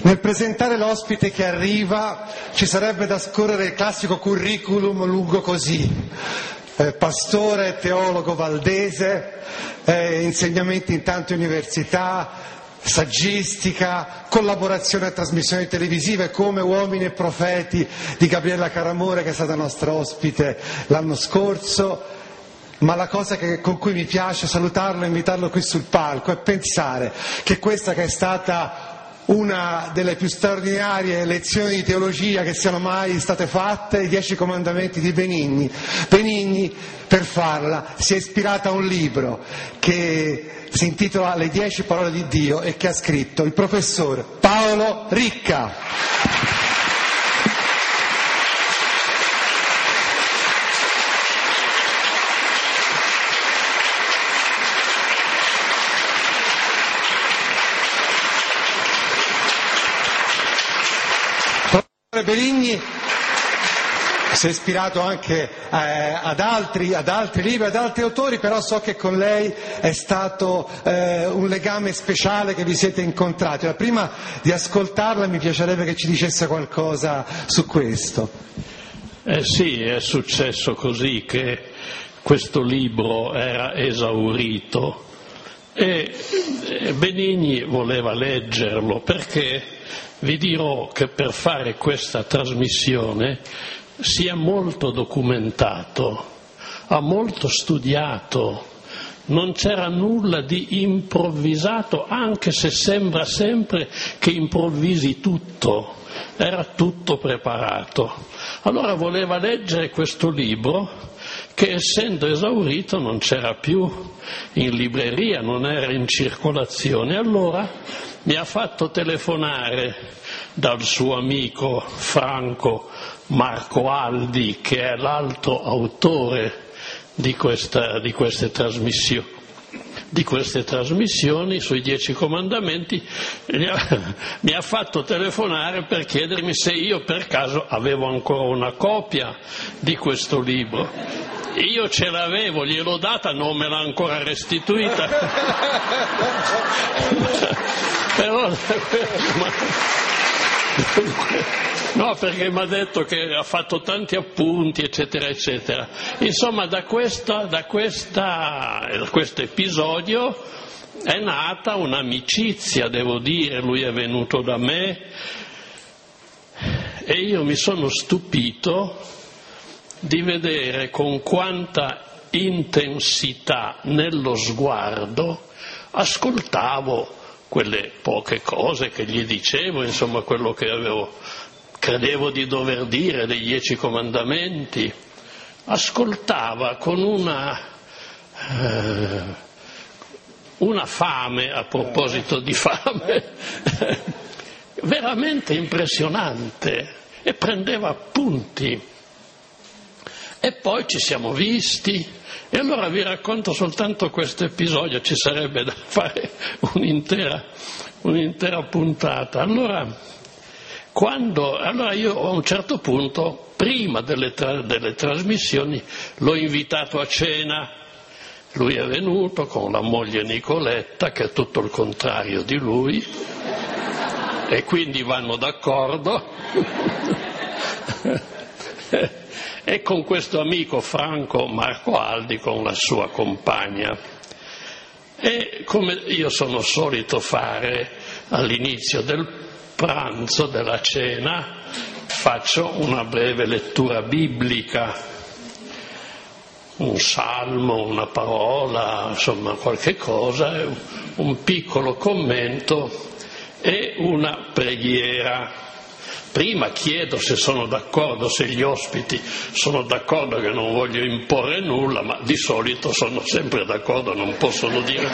Nel presentare l'ospite che arriva ci sarebbe da scorrere il classico curriculum lungo così: pastore, teologo valdese, insegnamenti in tante università, saggistica, collaborazione a trasmissioni televisive come Uomini e Profeti di Gabriella Caramore, che è stata nostra ospite l'anno scorso. Ma la cosa con cui mi piace salutarlo e invitarlo qui sul palco è pensare che questa, che è stata una delle più straordinarie lezioni di teologia che siano mai state fatte, i 10 comandamenti di Benigni. Benigni, per farla, si è ispirata a un libro che si intitola Le 10 parole di Dio e che ha scritto il professor Paolo Ricca. Benigni si è ispirato anche ad altri libri, ad altri autori, però so che con lei è stato un legame speciale, che vi siete incontrati. Prima di ascoltarla mi piacerebbe che ci dicesse qualcosa su questo. Sì, è successo così che questo libro era esaurito e Benigni voleva leggerlo, perché vi dirò che per fare questa trasmissione si è molto documentato, ha molto studiato, non c'era nulla di improvvisato, anche se sembra sempre che improvvisi tutto, era tutto preparato. Allora voleva leggere questo libro che, essendo esaurito, non c'era più in libreria, non era in circolazione. Allora mi ha fatto telefonare dal suo amico Franco Marco Aldi, che è l'altro autore di queste trasmissioni sui 10 comandamenti. Mi ha fatto telefonare per chiedermi se io per caso avevo ancora una copia di questo libro. Io ce l'avevo, gliel'ho data, non me l'ha ancora restituita. Però no, perché mi ha detto che ha fatto tanti appunti, eccetera, eccetera. Insomma, da questo episodio è nata un'amicizia, devo dire. Lui è venuto da me e io mi sono stupito di vedere con quanta intensità nello sguardo ascoltavo quelle poche cose che gli dicevo, insomma quello che credevo di dover dire dei 10 comandamenti. Ascoltava con una fame, a proposito di fame, veramente impressionante, e prendeva appunti. E poi ci siamo visti, e allora vi racconto soltanto questo episodio, ci sarebbe da fare un'intera puntata. Allora io a un certo punto, prima delle trasmissioni, l'ho invitato a cena. Lui è venuto con la moglie Nicoletta, che è tutto il contrario di lui, e quindi vanno d'accordo. E con questo amico Franco Marco Aldi, con la sua compagna. E come io sono solito fare all'inizio del pranzo, della cena, faccio una breve lettura biblica, un salmo, una parola, insomma qualche cosa, un piccolo commento e una preghiera. Prima chiedo se sono d'accordo, se gli ospiti sono d'accordo, che non voglio imporre nulla, ma di solito sono sempre d'accordo, non possono dire.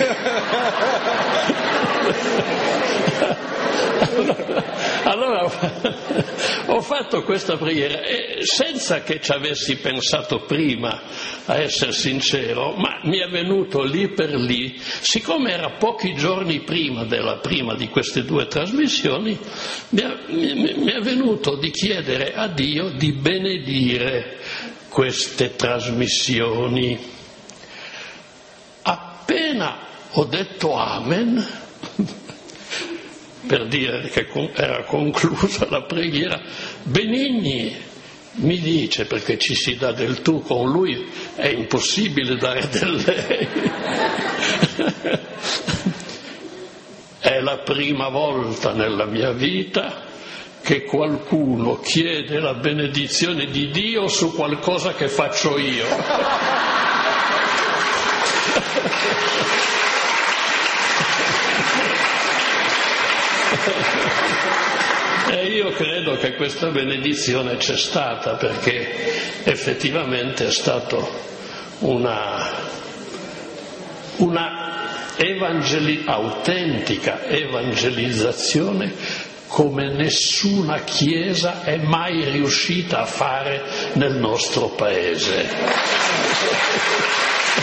Allora ho fatto questa preghiera e senza che ci avessi pensato prima, a essere sincero, ma mi è venuto lì per lì, siccome era pochi giorni prima di queste 2 trasmissioni, mi è venuto di chiedere a Dio di benedire queste trasmissioni. Appena ho detto Amen, per dire che era conclusa la preghiera, Benigni mi dice, perché ci si dà del tu con lui, è impossibile dare del lei. È la prima volta nella mia vita che qualcuno chiede la benedizione di Dio su qualcosa che faccio io. E io credo che questa benedizione c'è stata, perché effettivamente è stato una autentica evangelizzazione come nessuna chiesa è mai riuscita a fare nel nostro paese.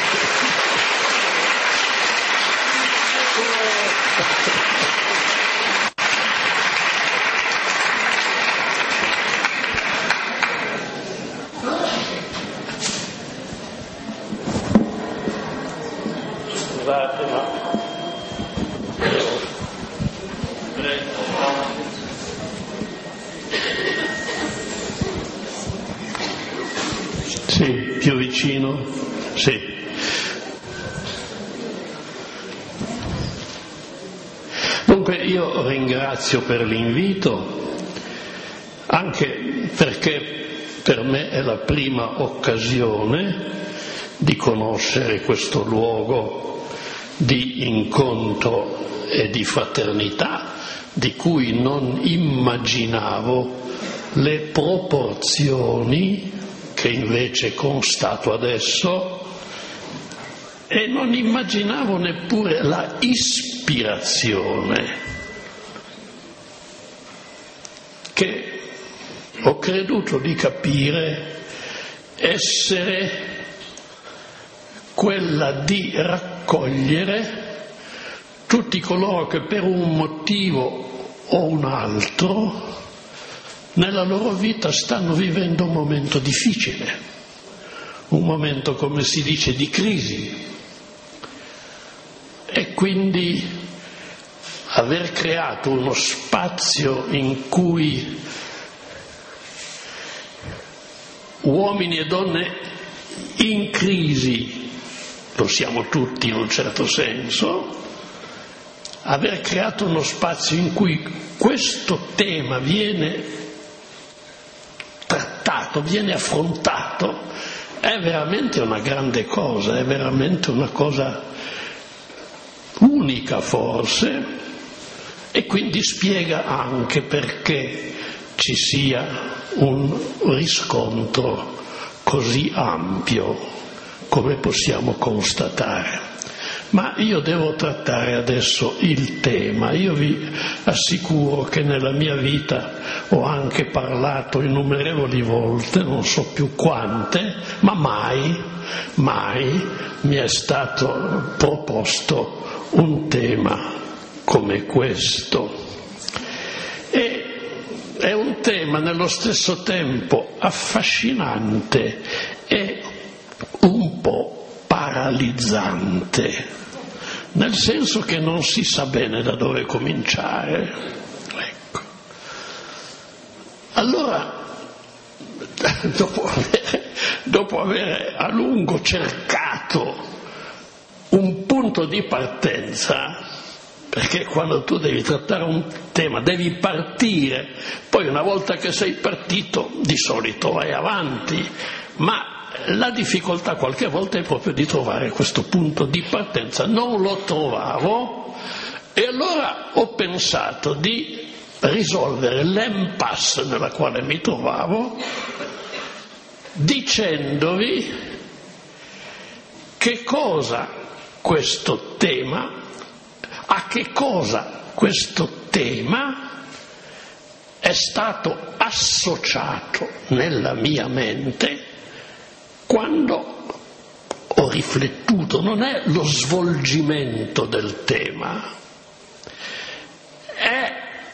Sì, più vicino, sì. Dunque io ringrazio per l'invito, anche perché per me è la prima occasione di conoscere questo luogo di incontro e di fraternità, di cui non immaginavo le proporzioni che invece constato adesso, e non immaginavo neppure la ispirazione che ho creduto di capire essere quella di raccogliere tutti coloro che per un motivo o un altro nella loro vita stanno vivendo un momento difficile, un momento, come si dice, di crisi, e quindi aver creato uno spazio in cui uomini e donne in crisi, lo siamo tutti in un certo senso, aver creato uno spazio in cui questo tema viene trattato, viene affrontato, è veramente una grande cosa, è veramente una cosa unica forse, e quindi spiega anche perché ci sia un riscontro così ampio come possiamo constatare. Ma io devo trattare adesso il tema. Io vi assicuro che nella mia vita ho anche parlato innumerevoli volte, non so più quante, ma mai mi è stato proposto un tema come questo. E è un tema nello stesso tempo affascinante e un po' paralizzante, nel senso che non si sa bene da dove cominciare. Ecco. Allora, dopo aver a lungo cercato un punto di partenza, perché quando tu devi trattare un tema devi partire, poi una volta che sei partito di solito vai avanti, ma la difficoltà qualche volta è proprio di trovare questo punto di partenza. Non lo trovavo e allora ho pensato di risolvere l'impasse nella quale mi trovavo dicendovi che cosa questo tema, a che cosa questo tema è stato associato nella mia mente quando ho riflettuto. Non è lo svolgimento del tema, è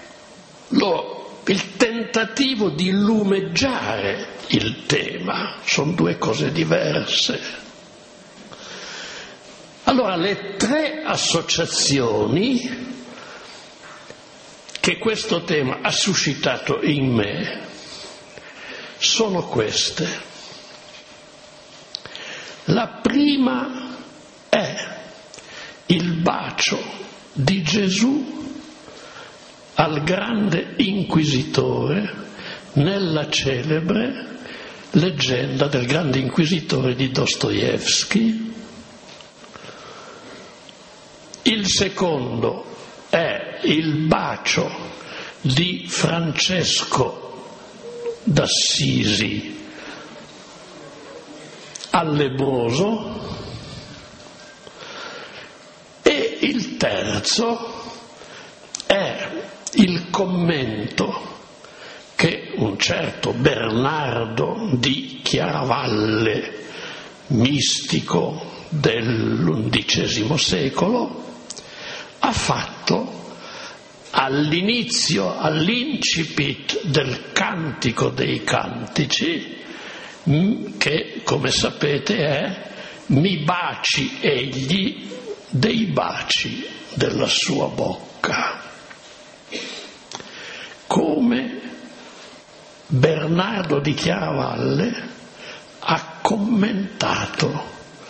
il tentativo di lumeggiare il tema. Sono due cose diverse. Allora, le tre associazioni che questo tema ha suscitato in me sono queste. La prima è il bacio di Gesù al grande inquisitore nella celebre leggenda del grande inquisitore di Dostoevskij. Il secondo è il bacio di Francesco d'Assisi al lebbroso, e il terzo è il commento che un certo Bernardo di Chiaravalle, mistico dell'undicesimo secolo, ha fatto all'inizio, all'incipit del Cantico dei Cantici, che, come sapete, è mi baci egli dei baci della sua bocca. Come Bernardo di Chiaravalle ha commentato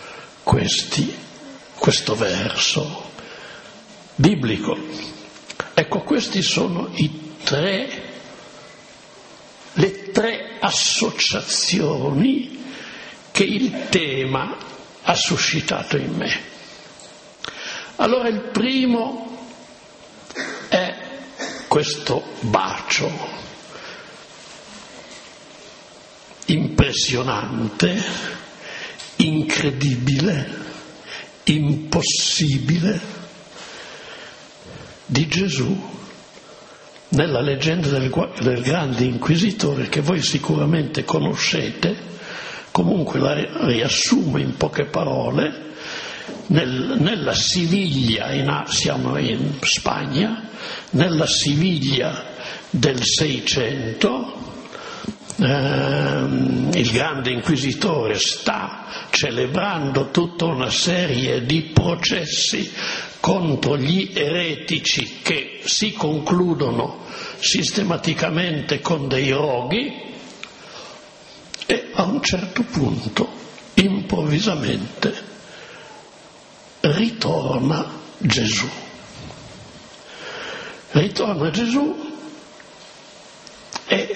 questo verso biblico. Ecco, questi sono le tre associazioni che il tema ha suscitato in me. Allora, il primo è questo bacio impressionante, incredibile, impossibile di Gesù nella leggenda del grande inquisitore, che voi sicuramente conoscete. Comunque la riassumo in poche parole. Nella Siviglia, siamo in Spagna, nella Siviglia del 600, il grande inquisitore sta celebrando tutta una serie di processi contro gli eretici che si concludono sistematicamente con dei roghi, e a un certo punto improvvisamente ritorna Gesù e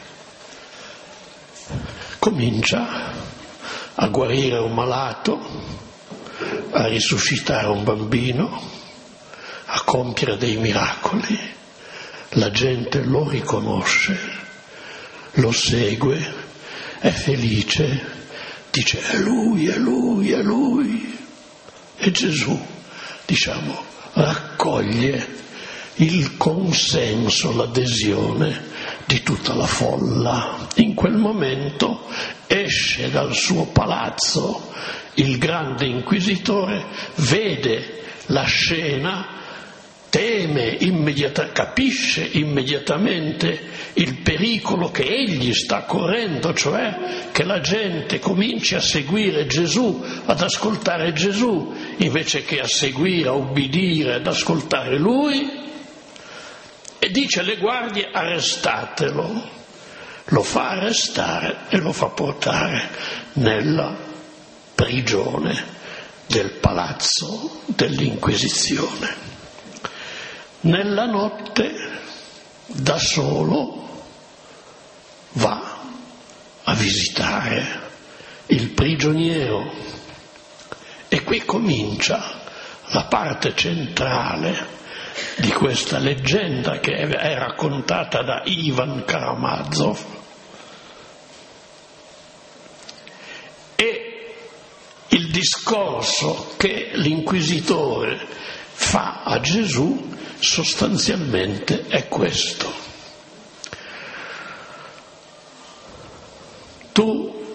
comincia a guarire un malato, a risuscitare un bambino, a compiere dei miracoli. La gente lo riconosce, lo segue, è felice, dice è lui, è lui, è lui. E Gesù, raccoglie il consenso, l'adesione di tutta la folla. In quel momento esce dal suo palazzo il grande inquisitore, vede la scena, teme capisce immediatamente il pericolo che egli sta correndo, cioè che la gente cominci a seguire Gesù, ad ascoltare Gesù, invece che a seguire, a ubbidire, ad ascoltare lui, e dice alle guardie: arrestatelo. Lo fa arrestare e lo fa portare nella prigione del palazzo dell'Inquisizione. Nella notte, da solo, va a visitare il prigioniero, e qui comincia la parte centrale di questa leggenda che è raccontata da Ivan Karamazov. E il discorso che l'inquisitore fa a Gesù sostanzialmente è questo: tu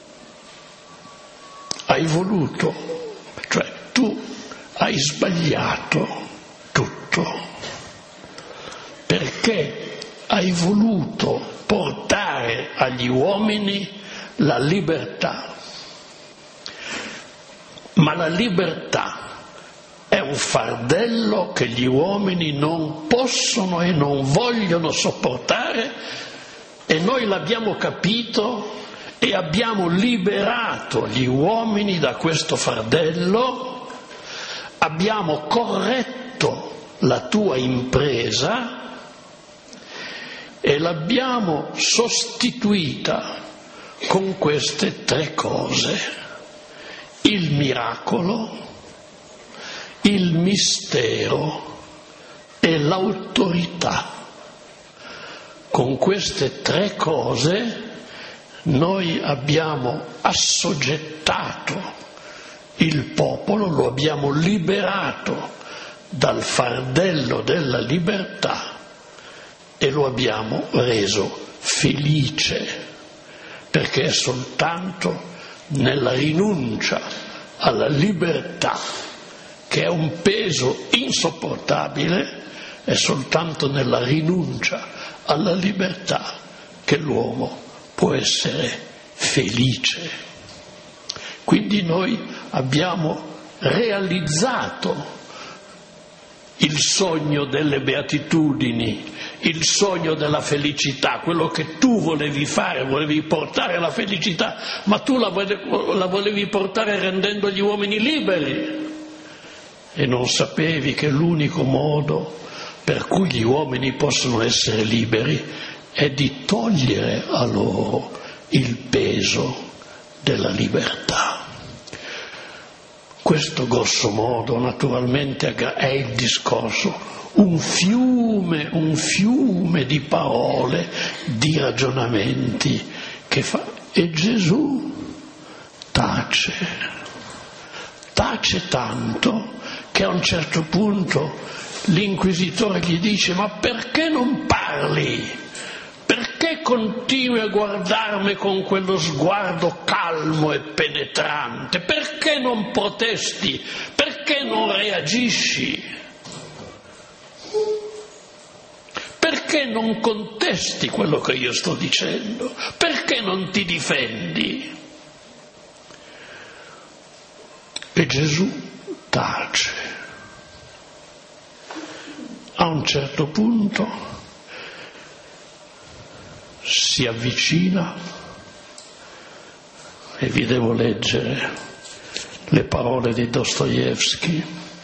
hai voluto, cioè tu hai sbagliato tutto, perché hai voluto portare agli uomini la libertà, ma la libertà è un fardello che gli uomini non possono e non vogliono sopportare, e noi l'abbiamo capito e abbiamo liberato gli uomini da questo fardello, abbiamo corretto la tua impresa e l'abbiamo sostituita con queste 3 cose: il miracolo, il mistero e l'autorità. Con queste 3 cose noi abbiamo assoggettato il popolo, lo abbiamo liberato dal fardello della libertà e lo abbiamo reso felice, perché è soltanto nella rinuncia alla libertà, che è un peso insopportabile, è soltanto nella rinuncia alla libertà che l'uomo può essere felice. Quindi noi abbiamo realizzato il sogno delle beatitudini, il sogno della felicità, quello che tu volevi fare, volevi portare la felicità, ma tu la volevi portare rendendo gli uomini liberi e non sapevi che l'unico modo per cui gli uomini possono essere liberi è di togliere a loro il peso della libertà. Questo grosso modo naturalmente è il discorso, un fiume di parole, di ragionamenti che fa, e Gesù tace tanto che a un certo punto l'inquisitore gli dice: ma perché non parli? Perché continui a guardarmi con quello sguardo calmo e penetrante? Perché non protesti? Perché non reagisci? Perché non contesti quello che io sto dicendo? Perché non ti difendi? E Gesù tace. A un certo punto si avvicina, e vi devo leggere le parole di Dostoevskij,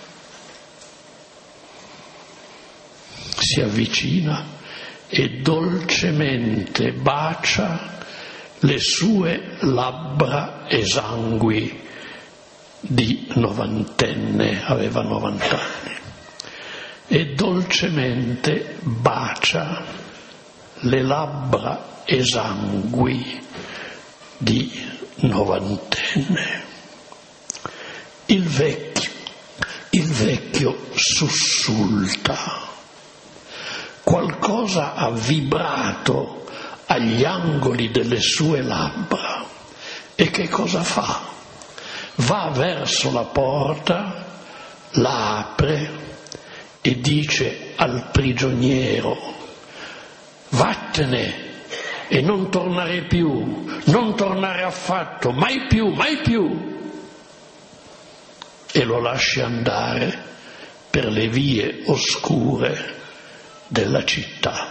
si avvicina e dolcemente bacia le sue labbra esangui di 90enne, aveva 90 anni, e dolcemente bacia le labbra esangui di 90enne. Il vecchio sussulta. Qualcosa ha vibrato agli angoli delle sue labbra. E che cosa fa? Va verso la porta, la apre e dice al prigioniero: vattene e non tornare più, non tornare affatto, mai più, mai più. E lo lascia andare per le vie oscure della città.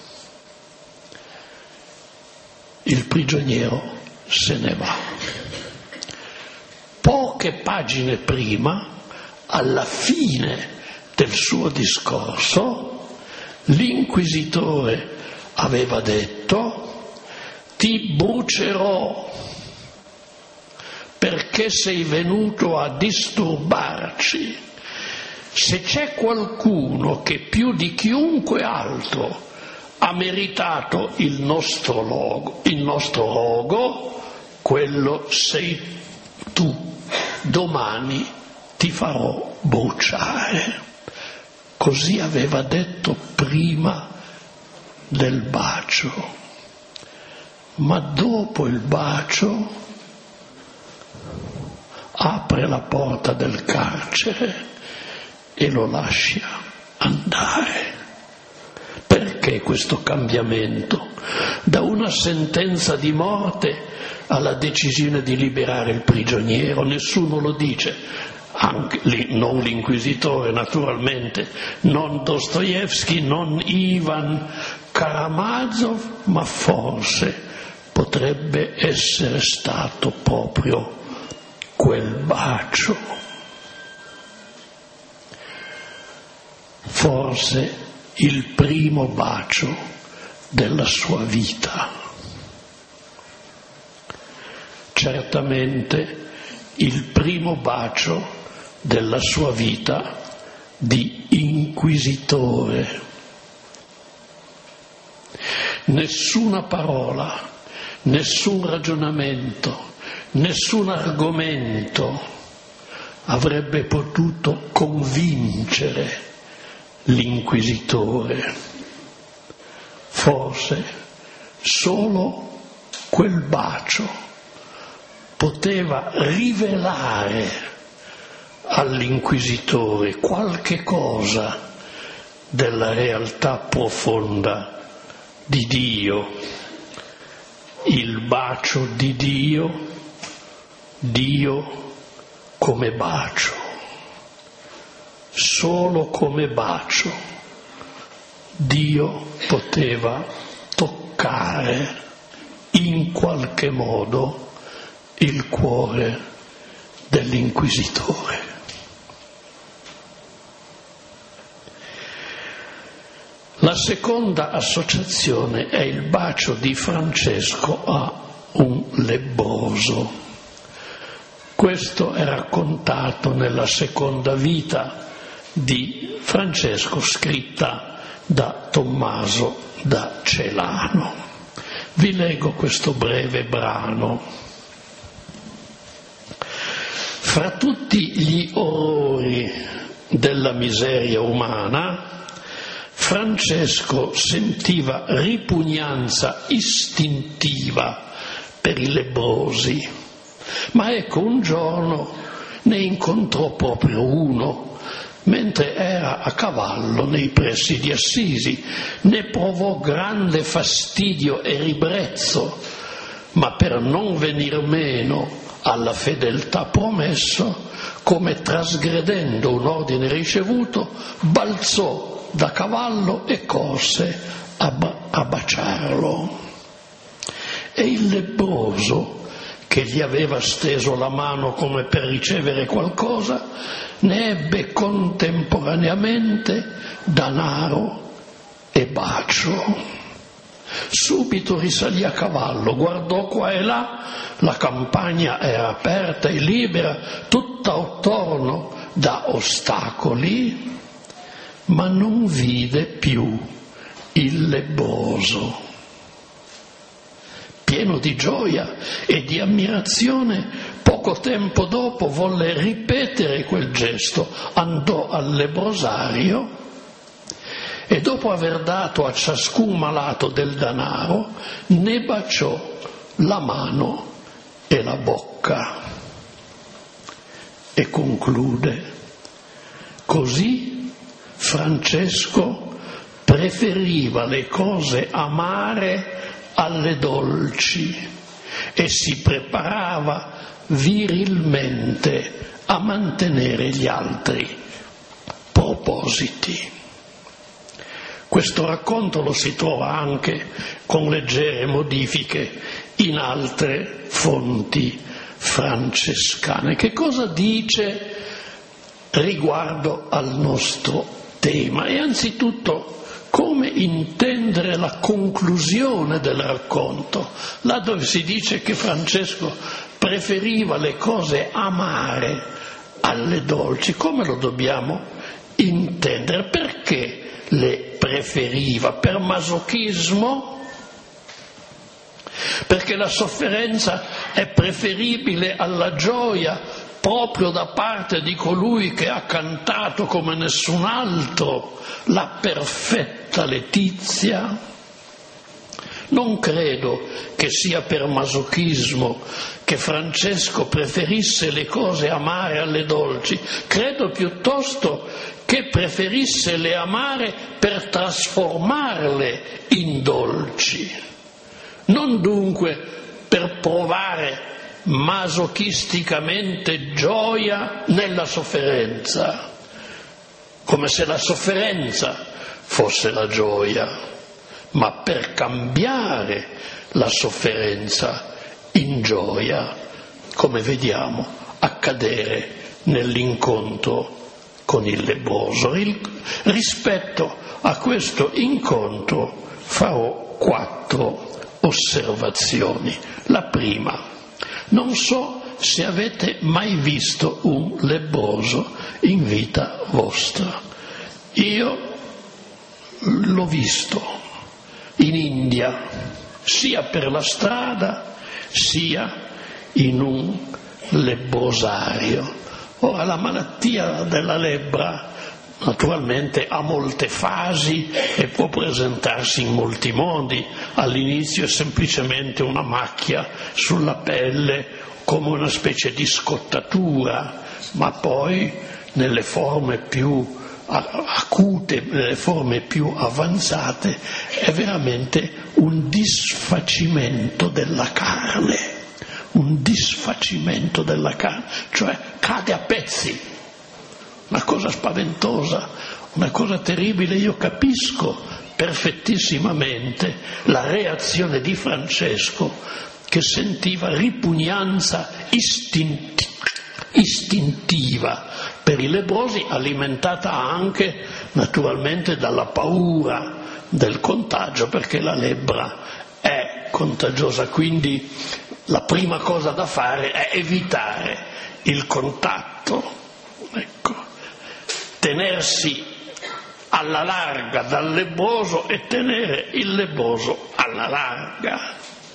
Il prigioniero se ne va. Poche pagine prima, alla fine del suo discorso, l'inquisitore aveva detto: ti brucerò perché sei venuto a disturbarci. Se c'è qualcuno che più di chiunque altro ha meritato il nostro rogo, quello sei tu. Domani ti farò bruciare. Così aveva detto prima del bacio, ma dopo il bacio apre la porta del carcere e lo lascia andare. Perché questo cambiamento? Da una sentenza di morte alla decisione di liberare il prigioniero, nessuno lo dice. anche non l'inquisitore naturalmente, non Dostoevskij, non Ivan Karamazov, ma forse potrebbe essere stato proprio quel bacio. Forse il primo bacio della sua vita. Certamente il primo bacio della sua vita di inquisitore. Nessuna parola, nessun ragionamento, nessun argomento avrebbe potuto convincere l'inquisitore. Forse solo quel bacio poteva rivelare all'inquisitore qualche cosa della realtà profonda di Dio, il bacio di Dio, Dio come bacio, solo come bacio Dio poteva toccare in qualche modo il cuore dell'inquisitore. La seconda associazione è il bacio di Francesco a un lebbroso. Questo è raccontato nella seconda vita di Francesco, scritta da Tommaso da Celano. Vi leggo questo breve brano. Fra tutti gli orrori della miseria umana, Francesco sentiva ripugnanza istintiva per i lebbrosi, ma ecco un giorno ne incontrò proprio uno, mentre era a cavallo nei pressi di Assisi. Ne provò grande fastidio e ribrezzo, ma per non venir meno alla fedeltà promesso, come trasgredendo un ordine ricevuto, balzò da cavallo e corse a baciarlo. E il lebbroso, che gli aveva steso la mano come per ricevere qualcosa, ne ebbe contemporaneamente danaro e bacio. Subito risalì a cavallo, guardò qua e là, la campagna era aperta e libera, tutta attorno da ostacoli, ma non vide più il lebbroso. Pieno di gioia e di ammirazione, poco tempo dopo volle ripetere quel gesto, andò al lebbrosario e dopo aver dato a ciascun malato del danaro, ne baciò la mano e la bocca. E conclude: così Francesco preferiva le cose amare alle dolci e si preparava virilmente a mantenere gli altri propositi. Questo racconto lo si trova anche con leggere modifiche in altre fonti francescane. Che cosa dice riguardo al nostro tema? E anzitutto come intendere la conclusione del racconto, là dove si dice che Francesco preferiva le cose amare alle dolci. Come lo dobbiamo intendere? Perché le preferiva? Per masochismo? Perché la sofferenza è preferibile alla gioia proprio da parte di colui che ha cantato come nessun altro la perfetta letizia? Non credo che sia per masochismo che Francesco preferisse le cose amare alle dolci, credo piuttosto che preferisse le amare per trasformarle in dolci, non dunque per provare masochisticamente gioia nella sofferenza, come se la sofferenza fosse la gioia, ma per cambiare la sofferenza in gioia, come vediamo accadere nell'incontro con il lebbroso. Rispetto a questo incontro farò 4 osservazioni. La prima: non so se avete mai visto un lebbroso in vita vostra. Io l'ho visto in India, sia per la strada sia in un lebbrosario. Ora, la malattia della lebbra naturalmente ha molte fasi e può presentarsi in molti modi. All'inizio è semplicemente una macchia sulla pelle, come una specie di scottatura, ma poi nelle forme più acute, nelle forme più avanzate, è veramente un disfacimento della carne, cioè cade a pezzi, una cosa spaventosa, una cosa terribile. Io capisco perfettissimamente la reazione di Francesco, che sentiva ripugnanza istintiva per i lebbrosi, alimentata anche naturalmente dalla paura del contagio, perché la lebbra è contagiosa. Quindi la prima cosa da fare è evitare il contatto, ecco, tenersi alla larga dal lebbroso e tenere il lebbroso alla larga.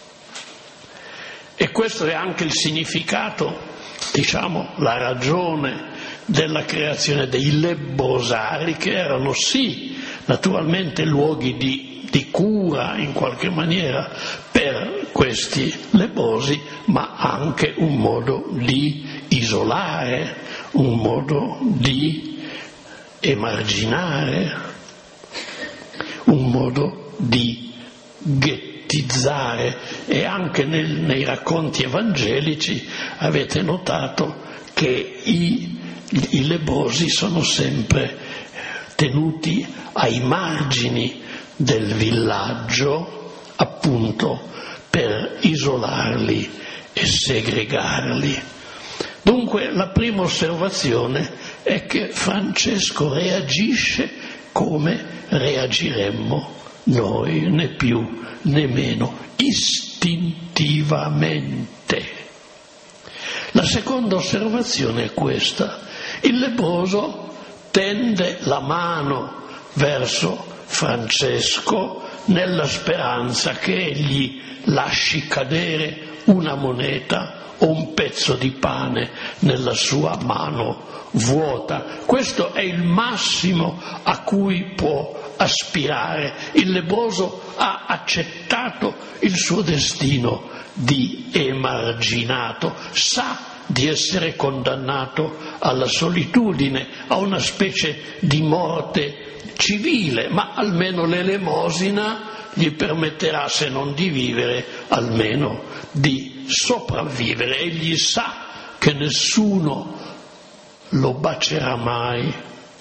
E questo è anche il significato, diciamo, la ragione della creazione dei lebbrosari, che erano sì naturalmente luoghi di cura in qualche maniera per questi lebbrosi, ma anche un modo di isolare, un modo di emarginare, un modo di ghettizzare. E anche nei racconti evangelici avete notato che i lebbrosi sono sempre tenuti ai margini del villaggio, appunto per isolarli e segregarli. Dunque la prima osservazione è che Francesco reagisce come reagiremmo noi, né più né meno, istintivamente. La seconda osservazione è questa: il lebbroso tende la mano verso Francesco nella speranza che egli lasci cadere una moneta o un pezzo di pane nella sua mano vuota. Questo è il massimo a cui può aspirare. Il lebbroso ha accettato il suo destino di emarginato, sa di essere condannato alla solitudine, a una specie di morte civile, ma almeno l'elemosina gli permetterà, se non di vivere, almeno di sopravvivere. Egli sa che nessuno lo bacerà mai,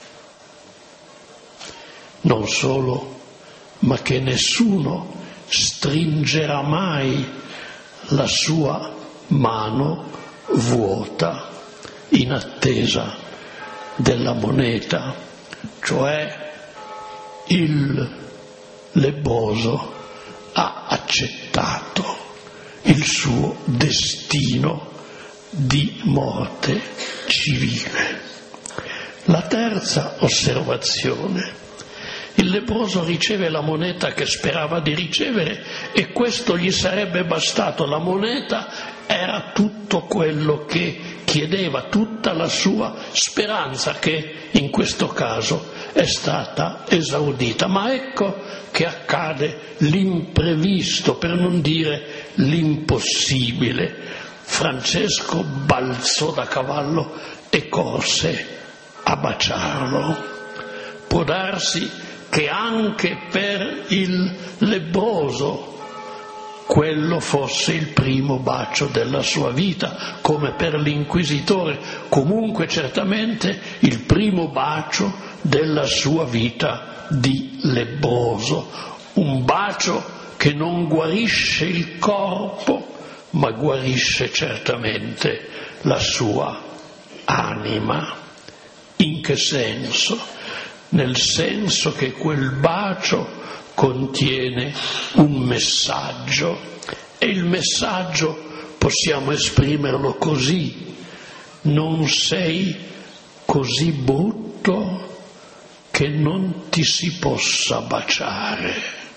non solo, ma che nessuno stringerà mai la sua mano vuota in attesa della moneta. Cioè il lebbroso ha accettato il suo destino di morte civile. La terza osservazione: il lebbroso riceve la moneta che sperava di ricevere e questo gli sarebbe bastato. La moneta era tutto quello che chiedeva, tutta la sua speranza, che in questo caso è stata esaudita. Ma ecco che accade l'imprevisto, per non dire l'impossibile. Francesco balzò da cavallo e corse a baciarlo. Può darsi che anche per il lebbroso quello fosse il primo bacio della sua vita, come per l'inquisitore, comunque certamente il primo bacio della sua vita di lebbroso, un bacio che non guarisce il corpo, ma guarisce certamente la sua anima. In che senso? Nel senso che quel bacio contiene un messaggio, e il messaggio possiamo esprimerlo così: non sei così brutto che non ti si possa baciare.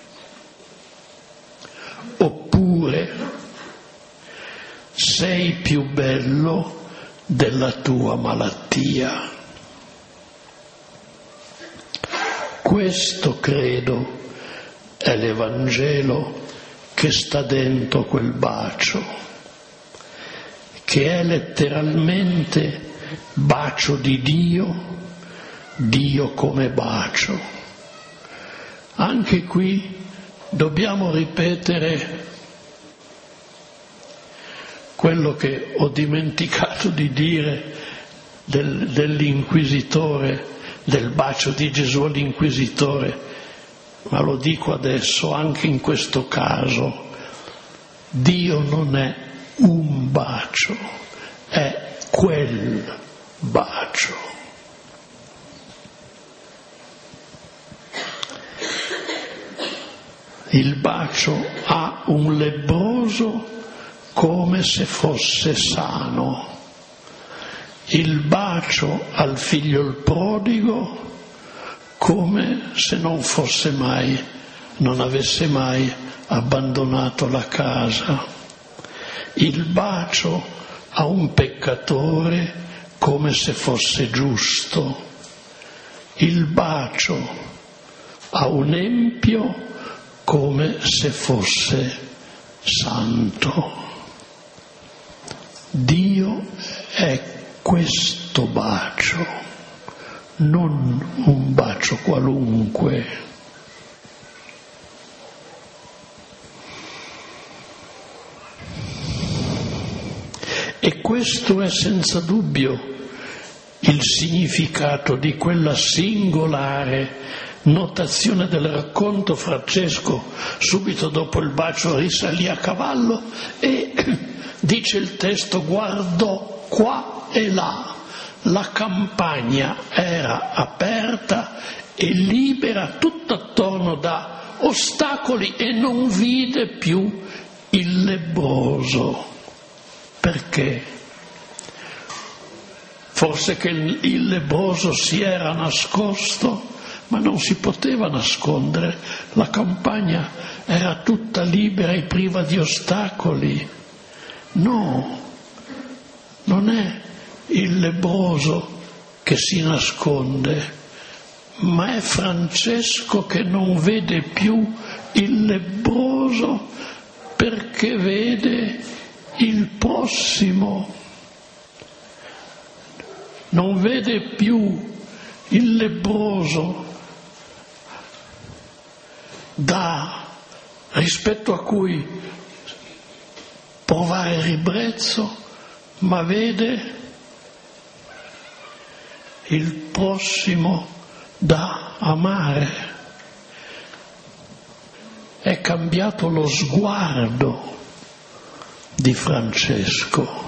Oppure sei più bello della tua malattia. Questo credo è l'Evangelo che sta dentro quel bacio, che è letteralmente bacio di Dio, Dio come bacio. Anche qui dobbiamo ripetere quello che ho dimenticato di dire dell'inquisitore, del bacio di Gesù all'inquisitore, ma lo dico adesso anche in questo caso: Dio non è un bacio, è quel bacio. Il bacio ha un lebbroso come se fosse sano. Il bacio al figlio il prodigo come se non avesse mai abbandonato la casa. Il bacio a un peccatore come se fosse giusto. Il bacio a un empio come se fosse santo. Dio è questo bacio, non un bacio qualunque. E questo è senza dubbio il significato di quella singolare notazione del racconto. Francesco, subito dopo il bacio, risalì a cavallo e, dice il testo, guardò qua e là. La campagna era aperta e libera tutto attorno da ostacoli e non vide più il lebbroso. Perché? Forse che il lebbroso si era nascosto, ma non si poteva nascondere. La campagna era tutta libera e priva di ostacoli. No, non è il lebbroso che si nasconde, ma è Francesco che non vede più il lebbroso perché vede il prossimo. Non vede più il lebbroso rispetto a cui provare ribrezzo, ma vede il prossimo da amare. È cambiato lo sguardo di Francesco.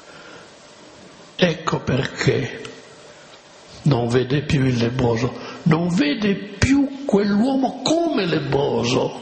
Ecco perché non vede più il lebbroso, non vede più quell'uomo come lebbroso,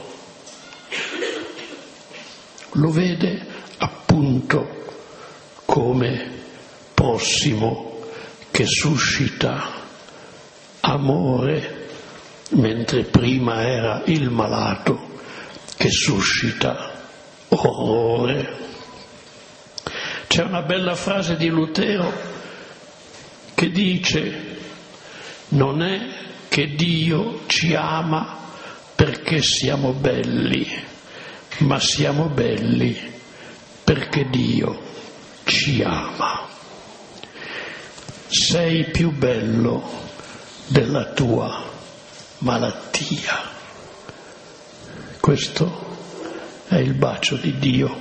lo vede appunto come prossimo che suscita amore, mentre prima era il malato che suscita orrore. C'è una bella frase di Lutero che dice: non è che Dio ci ama perché siamo belli, ma siamo belli perché Dio ci ama. Sei più bello della tua malattia. Questo è il bacio di Dio.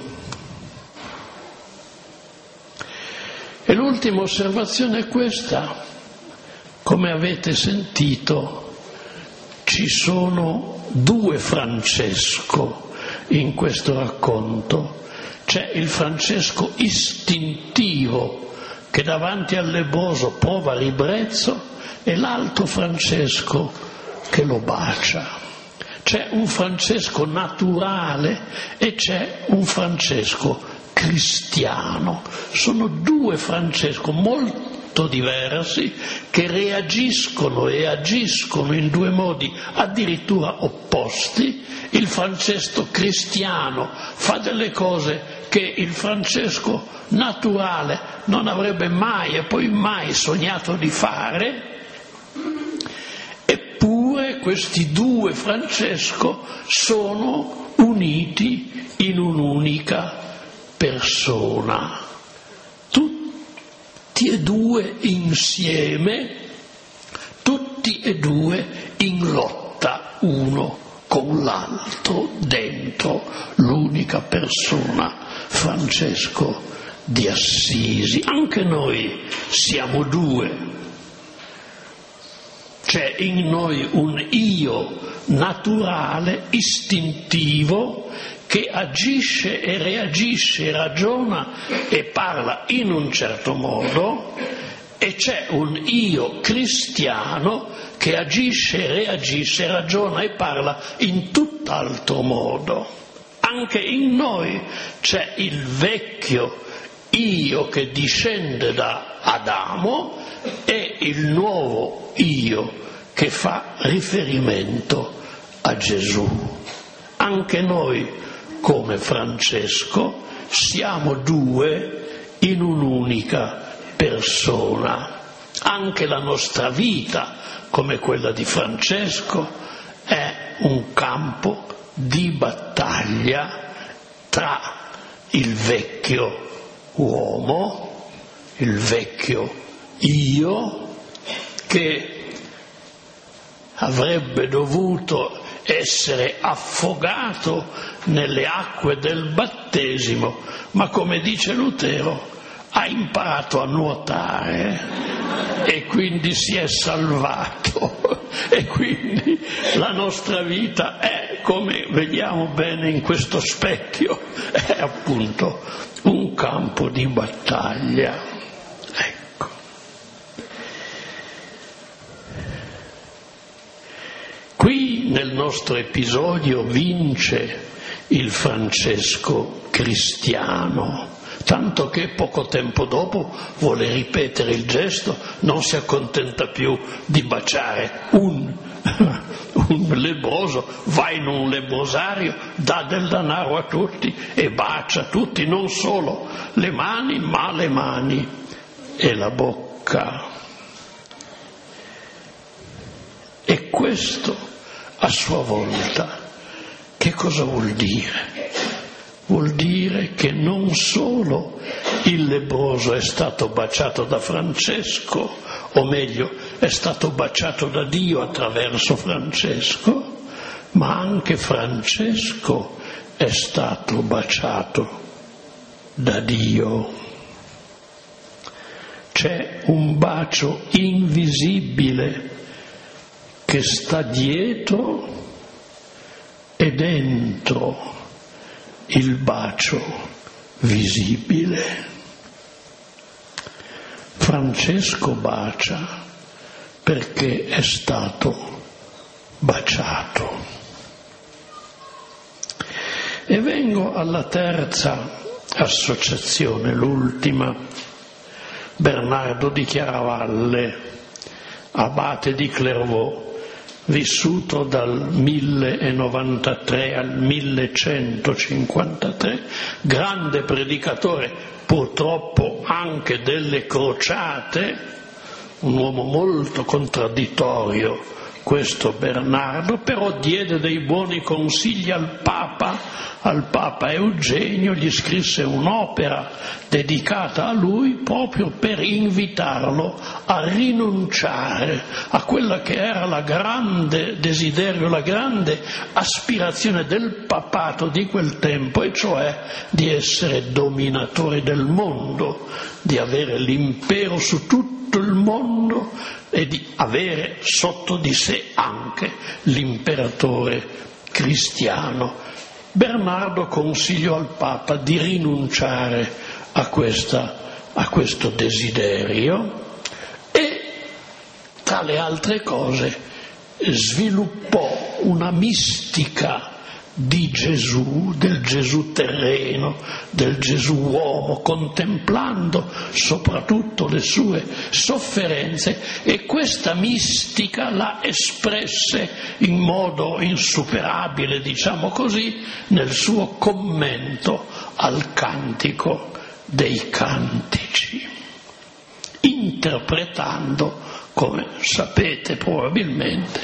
E l'ultima osservazione è questa: come avete sentito, ci sono due Francesco in questo racconto. C'è il Francesco istintivo che davanti al lebbroso prova ribrezzo e l'altro Francesco che lo bacia. C'è un Francesco naturale e c'è un Francesco cristiano. Sono due Francesco molto diversi che reagiscono e agiscono in due modi addirittura opposti. Il Francesco cristiano fa delle cose che il Francesco naturale non avrebbe mai e poi mai sognato di fare. Eppure questi due Francesco sono uniti in un'unica persona, tutti e due insieme, tutti e due in lotta uno con l'altro dentro l'unica persona, Francesco di Assisi. Anche noi siamo due. C'è in noi un io naturale, istintivo, che agisce e reagisce, ragiona e parla in un certo modo, e c'è un io cristiano che agisce, reagisce, ragiona e parla in tutt'altro modo. Anche in noi c'è il vecchio io che discende da Adamo e il nuovo io che fa riferimento a Gesù. Anche noi, come Francesco, siamo due in un'unica persona. Anche la nostra vita, come quella di Francesco, è un campo di battaglia tra il vecchio uomo, il vecchio io, che avrebbe dovuto essere affogato nelle acque del battesimo, ma come dice Lutero, ha imparato a nuotare e quindi si è salvato. E quindi la nostra vita è, come vediamo bene in questo specchio, è appunto un campo di battaglia. Ecco. Qui nel nostro episodio vince il Francesco cristiano, tanto che poco tempo dopo vuole ripetere il gesto, non si accontenta più di baciare un lebbroso, va in un lebbrosario, dà del denaro a tutti e bacia tutti, non solo le mani, ma le mani e la bocca. E questo a sua volta che cosa vuol dire? Vuol dire che non solo il lebbroso è stato baciato da Francesco, o meglio, è stato baciato da Dio attraverso Francesco, ma anche Francesco è stato baciato da Dio. C'è un bacio invisibile che sta dietro e dentro il bacio visibile. Francesco bacia perché è stato baciato. E vengo alla terza associazione, l'ultima. Bernardo di Chiaravalle, abate di Clairvaux, vissuto dal 1093 al 1153, grande predicatore, purtroppo anche delle crociate, un uomo molto contraddittorio questo Bernardo, però diede dei buoni consigli al Papa Eugenio, gli scrisse un'opera dedicata a lui proprio per invitarlo a rinunciare a quella che era la grande desiderio, la grande aspirazione del papato di quel tempo, e cioè di essere dominatore del mondo, di avere l'impero su tutto il mondo e di avere sotto di sé anche l'imperatore cristiano. Bernardo consigliò al Papa di rinunciare a questo desiderio e, tra le altre cose, sviluppò una mistica di Gesù, del Gesù terreno, del Gesù uomo, contemplando soprattutto le sue sofferenze, e questa mistica la espresse in modo insuperabile, diciamo così, nel suo commento al Cantico dei Cantici, interpretando, come sapete probabilmente,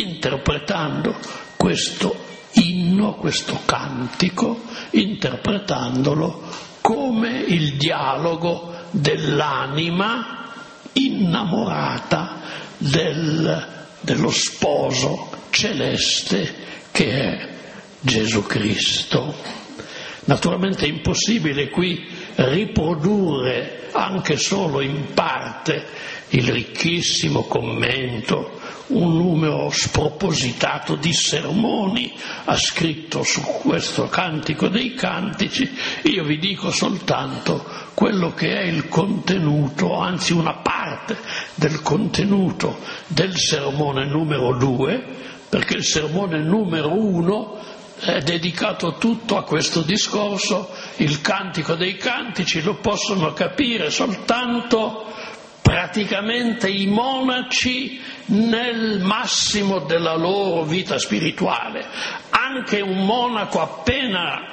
questo inno, questo cantico, interpretandolo come il dialogo dell'anima innamorata dello sposo celeste che è Gesù Cristo. Naturalmente è impossibile qui riprodurre anche solo in parte il ricchissimo commento, un numero spropositato di sermoni ha scritto su questo Cantico dei Cantici. Io vi dico soltanto quello che è il contenuto, anzi una parte del contenuto del sermone numero 2, perché il sermone numero 1 è dedicato tutto a questo discorso. Il Cantico dei Cantici lo possono capire soltanto praticamente i monaci nel massimo della loro vita spirituale. Anche un monaco appena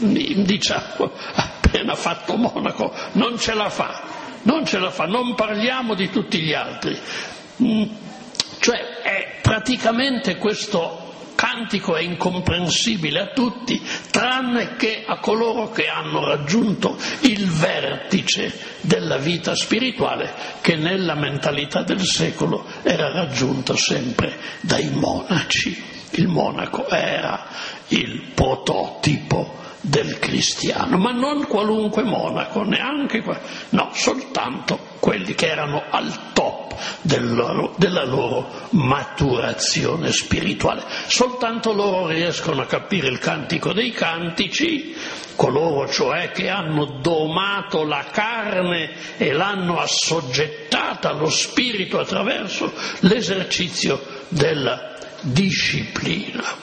fatto monaco non ce la fa, non parliamo di tutti gli altri. Cioè è praticamente questo cantico è incomprensibile a tutti, tranne che a coloro che hanno raggiunto il vertice della vita spirituale, che nella mentalità del secolo era raggiunto sempre dai monaci. Il monaco era il prototipo del cristiano, ma non qualunque monaco, no, soltanto quelli che erano al top della loro maturazione spirituale. Soltanto loro riescono a capire il Cantico dei Cantici, coloro cioè che hanno domato la carne e l'hanno assoggettata allo spirito attraverso l'esercizio della disciplina.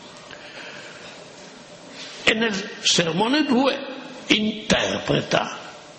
E nel sermone 2 interpreta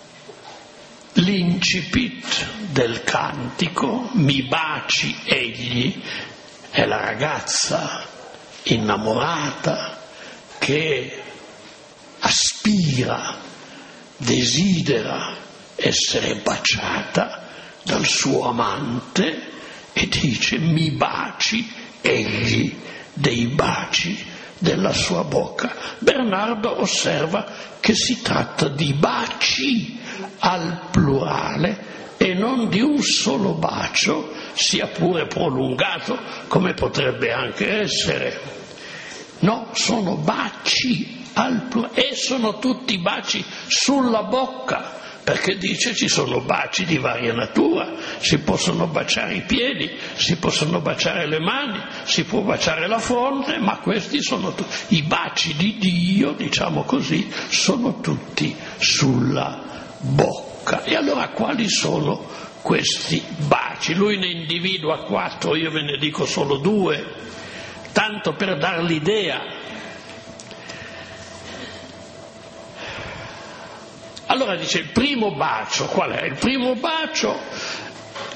l'incipit del cantico. Mi baci egli, è la ragazza innamorata che aspira, desidera essere baciata dal suo amante e dice mi baci egli dei baci della sua bocca. Bernardo osserva che si tratta di baci al plurale e non di un solo bacio, sia pure prolungato, come potrebbe anche essere. No, sono baci al plurale e sono tutti baci sulla bocca, perché dice ci sono baci di varia natura, si possono baciare i piedi, si possono baciare le mani, si può baciare la fronte, ma questi sono i baci di Dio, diciamo così, sono tutti sulla bocca. E allora quali sono questi baci? Lui ne individua 4, io ve ne dico solo 2, tanto per dar l'idea. Allora dice il primo bacio, qual è? Il primo bacio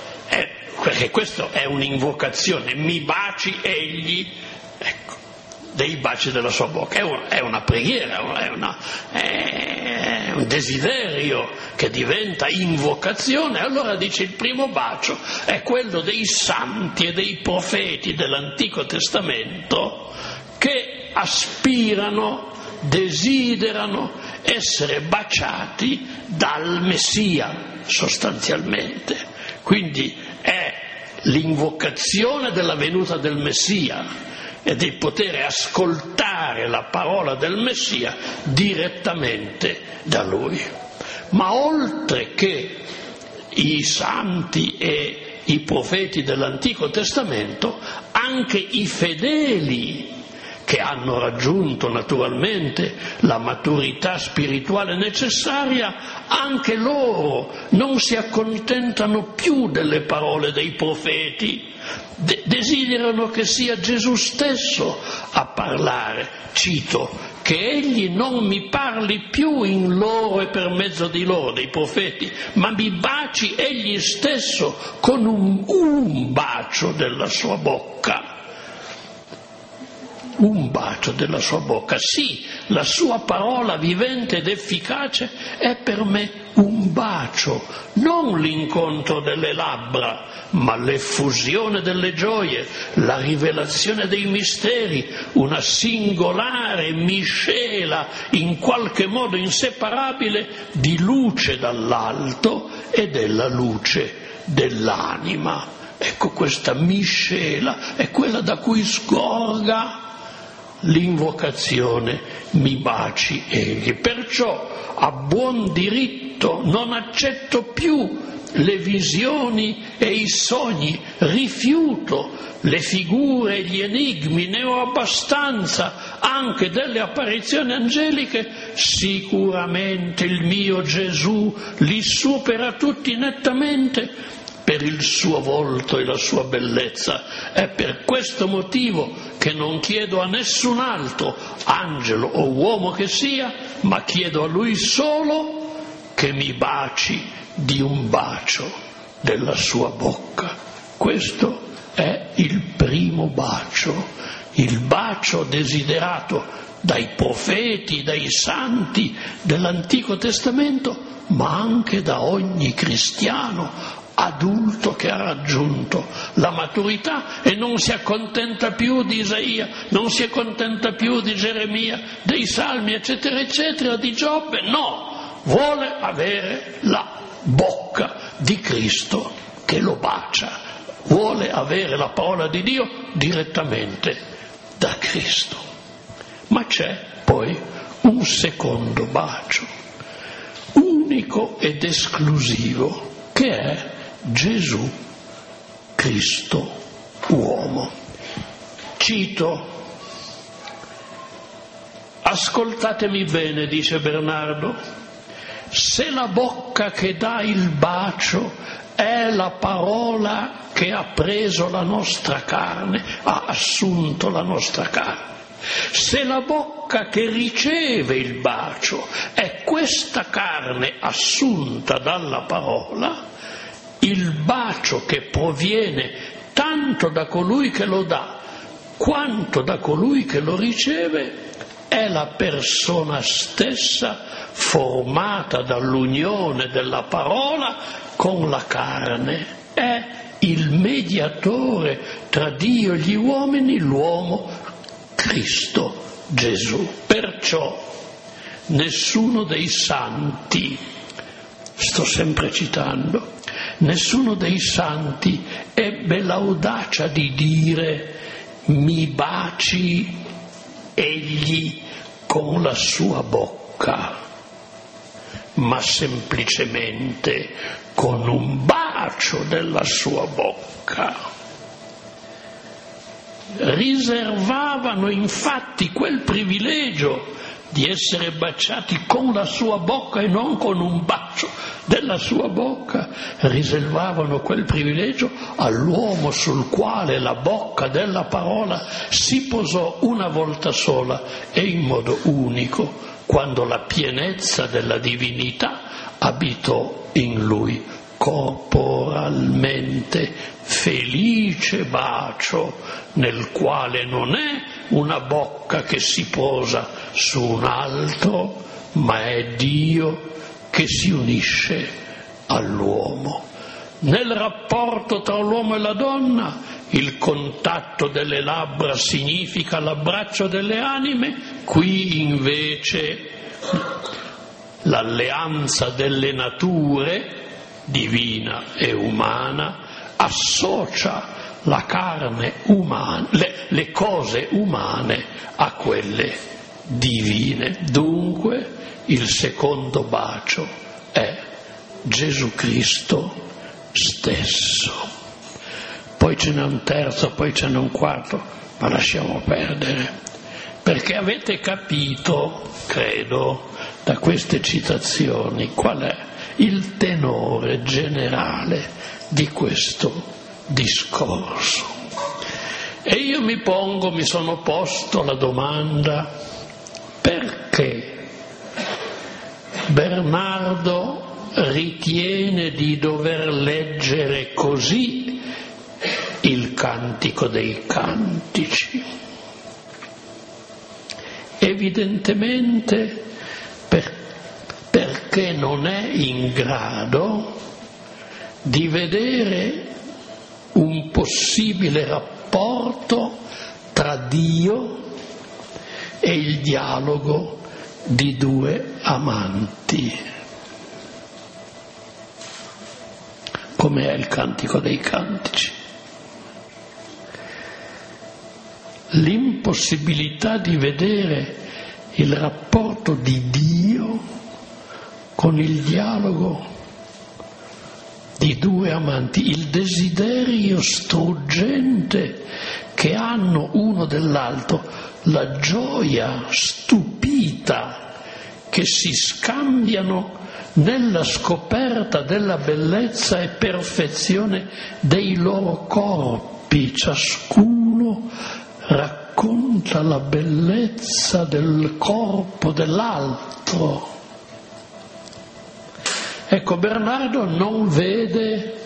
è, perché questo è un'invocazione, mi baci egli, ecco, dei baci della sua bocca. È una preghiera, è un desiderio che diventa invocazione. Allora dice: il primo bacio è quello dei santi e dei profeti dell'Antico Testamento che aspirano, desiderano essere baciati dal Messia, sostanzialmente. Quindi è l'invocazione della venuta del Messia e di poter ascoltare la parola del Messia direttamente da lui. Ma oltre che i santi e i profeti dell'Antico Testamento, anche i fedeli che hanno raggiunto naturalmente la maturità spirituale necessaria, anche loro non si accontentano più delle parole dei profeti, desiderano che sia Gesù stesso a parlare. Cito: che egli non mi parli più in loro e per mezzo di loro, dei profeti, ma mi baci egli stesso con un bacio della sua bocca. Un bacio della sua bocca. Sì, la sua parola vivente ed efficace è per me un bacio, non l'incontro delle labbra, ma l'effusione delle gioie, la rivelazione dei misteri, una singolare miscela in qualche modo inseparabile di luce dall'alto e della luce dell'anima. Ecco, questa miscela è quella da cui sgorga l'invocazione: mi baci egli. Perciò a buon diritto non accetto più le visioni e i sogni, rifiuto le figure e gli enigmi, ne ho abbastanza anche delle apparizioni angeliche. Sicuramente il mio Gesù li supera tutti nettamente per il suo volto e la sua bellezza. È per questo motivo che non chiedo a nessun altro, angelo o uomo che sia, ma chiedo a lui solo che mi baci di un bacio della sua bocca. Questo è il primo bacio, il bacio desiderato dai profeti, dai santi dell'Antico Testamento, ma anche da ogni cristiano adulto che ha raggiunto la maturità e non si accontenta più di Isaia, non si accontenta più di Geremia, dei Salmi, eccetera, eccetera, di Giobbe. No, vuole avere la bocca di Cristo che lo bacia, vuole avere la parola di Dio direttamente da Cristo. Ma c'è poi un secondo bacio, unico ed esclusivo, che è Gesù Cristo uomo. Cito: ascoltatemi bene, dice Bernardo, se la bocca che dà il bacio è la parola che ha preso la nostra carne, ha assunto la nostra carne, se la bocca che riceve il bacio è questa carne assunta dalla parola, il bacio che proviene tanto da colui che lo dà quanto da colui che lo riceve è la persona stessa formata dall'unione della parola con la carne, è il mediatore tra Dio e gli uomini, l'uomo Cristo Gesù. Perciò nessuno dei santi, sto sempre citando, nessuno dei santi ebbe l'audacia di dire: mi baci egli con la sua bocca, ma semplicemente con un bacio della sua bocca. Riservavano infatti quel privilegio di essere baciati con la sua bocca e non con un bacio della sua bocca, riservavano quel privilegio all'uomo sul quale la bocca della parola si posò una volta sola e in modo unico, quando la pienezza della divinità abitò in lui corporalmente felice bacio nel quale non è una bocca che si posa su un altro, ma è Dio che si unisce all'uomo. Nel rapporto tra l'uomo e la donna il contatto delle labbra significa l'abbraccio delle anime, qui invece l'alleanza delle nature, divina e umana, associa la carne umana, le cose umane a quelle divine. Dunque il secondo bacio è Gesù Cristo stesso. Poi ce n'è un terzo, poi ce n'è un quarto, ma lasciamo perdere, perché avete capito, credo, da queste citazioni qual è il tenore generale di questo discorso. E io mi sono posto la domanda: perché Bernardo ritiene di dover leggere così il Cantico dei Cantici? Evidentemente perché non è in grado di vedere un possibile rapporto tra Dio e il dialogo di due amanti, come è il Cantico dei Cantici. L'impossibilità di vedere il rapporto di Dio con il dialogo di due amanti, il desiderio struggente che hanno uno dell'altro, la gioia stupita che si scambiano nella scoperta della bellezza e perfezione dei loro corpi, ciascuno racconta la bellezza del corpo dell'altro. Ecco, Bernardo non vede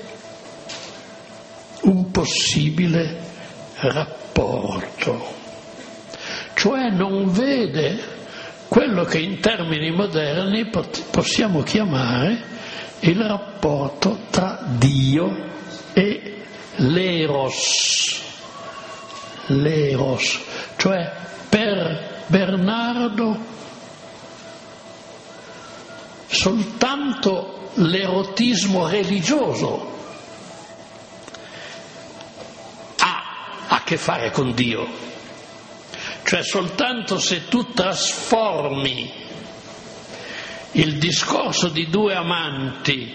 un possibile rapporto, cioè non vede quello che in termini moderni possiamo chiamare il rapporto tra Dio e l'eros, cioè per Bernardo soltanto l'erotismo religioso ha a che fare con Dio, cioè soltanto se tu trasformi il discorso di due amanti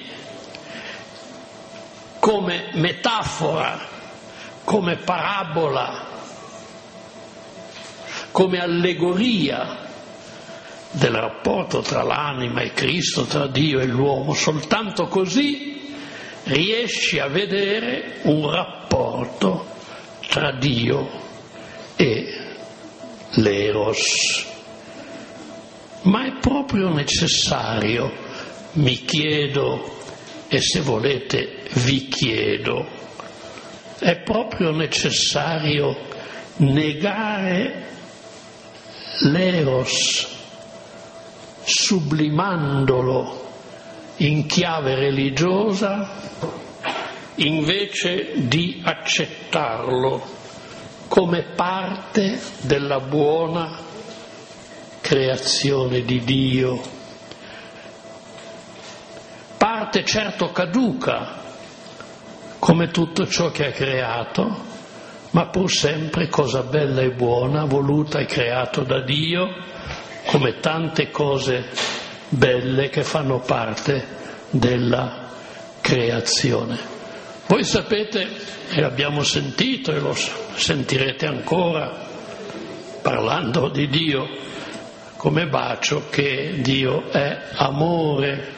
come metafora, come parabola, come allegoria del rapporto tra l'anima e Cristo, tra Dio e l'uomo, soltanto così riesci a vedere un rapporto tra Dio e l'eros. Ma è proprio necessario, mi chiedo, e se volete vi chiedo, è proprio necessario negare l'eros sublimandolo in chiave religiosa invece di accettarlo come parte della buona creazione di Dio, parte certo caduca come tutto ciò che ha creato, ma pur sempre cosa bella e buona, voluta e creato da Dio, come tante cose belle che fanno parte della creazione. Voi sapete, e l'abbiamo sentito e lo sentirete ancora parlando di Dio come bacio, che Dio è amore.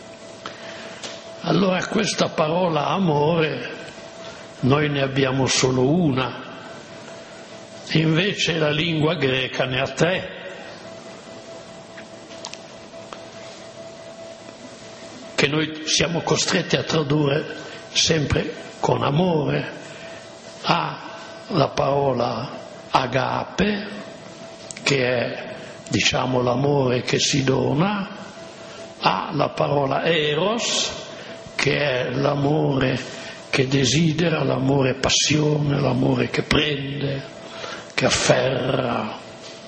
Allora questa parola amore noi ne abbiamo solo una, invece la lingua greca ne ha tre, che che noi siamo costretti a tradurre sempre con amore, ha la parola agape, che è, diciamo, l'amore che si dona, ha la parola eros, che è l'amore che desidera, l'amore passione, l'amore che prende, che afferra,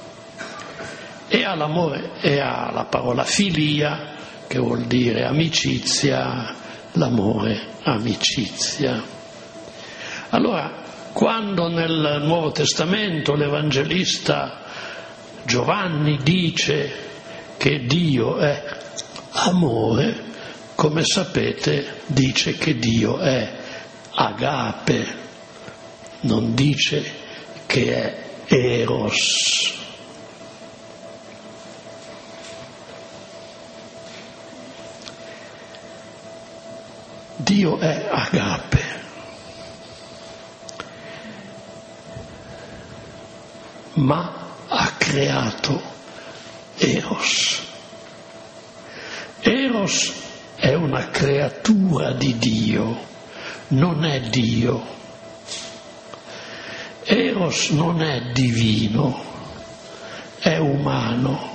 e ha la parola filia, che vuol dire amicizia, l'amore amicizia. Allora, quando nel Nuovo Testamento l'Evangelista Giovanni dice che Dio è amore, come sapete dice che Dio è agape, non dice che è eros. Dio è agape. Ma ha creato eros. Eros è una creatura di Dio, non è Dio. Eros non è divino, è umano,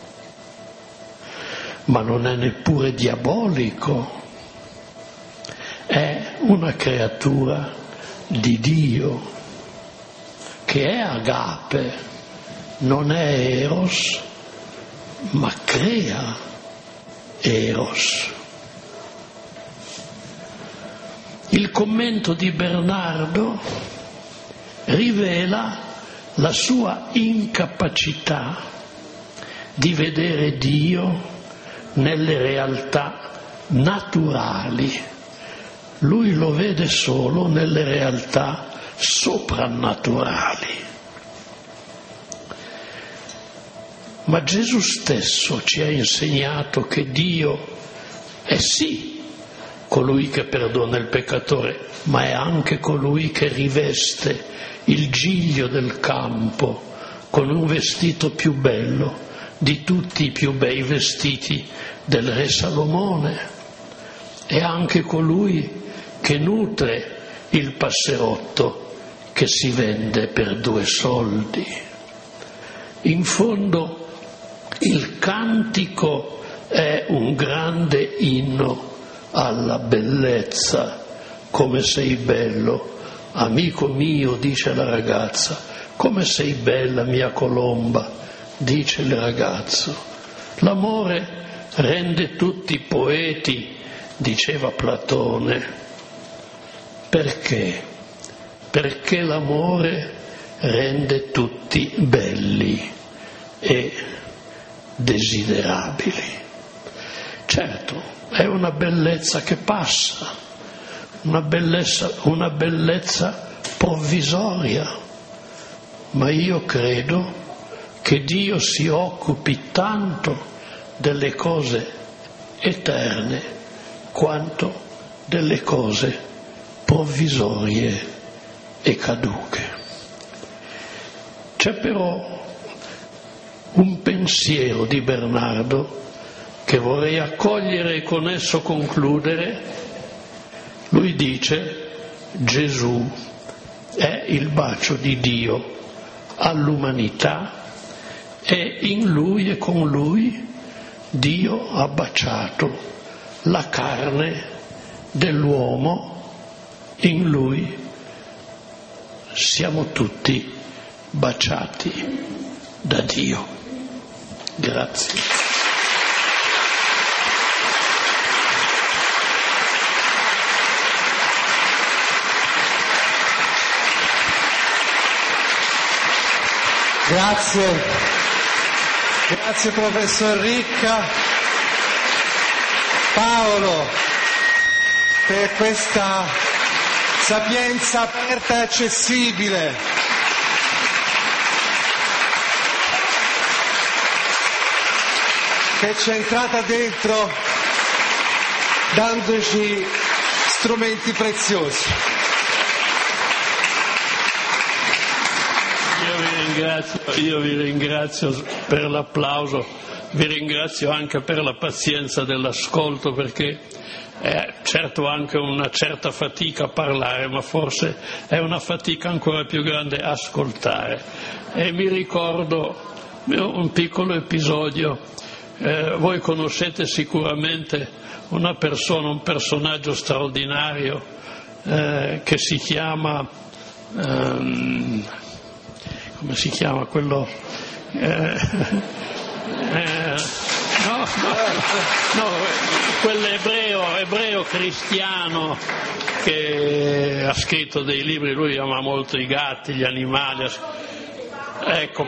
ma non è neppure diabolico. È una creatura di Dio, che è agape, non è eros, ma crea eros. Il commento di Bernardo rivela la sua incapacità di vedere Dio nelle realtà naturali. Lui lo vede solo nelle realtà soprannaturali. Ma Gesù stesso ci ha insegnato che Dio è sì colui che perdona il peccatore, ma è anche colui che riveste il giglio del campo con un vestito più bello di tutti i più bei vestiti del re Salomone. È anche colui che nutre il passerotto che si vende per 2 soldi. In fondo il cantico è un grande inno alla bellezza. Come sei bello, amico mio, dice la ragazza, come sei bella mia colomba, dice il ragazzo. L'amore rende tutti poeti, diceva Platone. Perché? Perché l'amore rende tutti belli e desiderabili. Certo, è una bellezza che passa, una bellezza provvisoria, ma io credo che Dio si occupi tanto delle cose eterne quanto delle cose provvisorie e caduche. C'è però un pensiero di Bernardo che vorrei accogliere e con esso concludere. Lui dice: Gesù è il bacio di Dio all'umanità e in Lui e con Lui Dio ha baciato la carne dell'uomo, in Lui siamo tutti baciati da Dio. Grazie. Grazie professor Ricca, Paolo, per questa sapienza aperta e accessibile. Che ci è entrata dentro dandoci strumenti preziosi. Io vi ringrazio per l'applauso, vi ringrazio anche per la pazienza dell'ascolto, perché è certo anche una certa fatica a parlare, ma forse è una fatica ancora più grande ascoltare. E mi ricordo un piccolo episodio. Voi conoscete sicuramente una persona, un personaggio straordinario che si chiama, come si chiama quello? Quell'ebreo cristiano che ha scritto dei libri. Lui ama molto i gatti, gli animali. Ecco,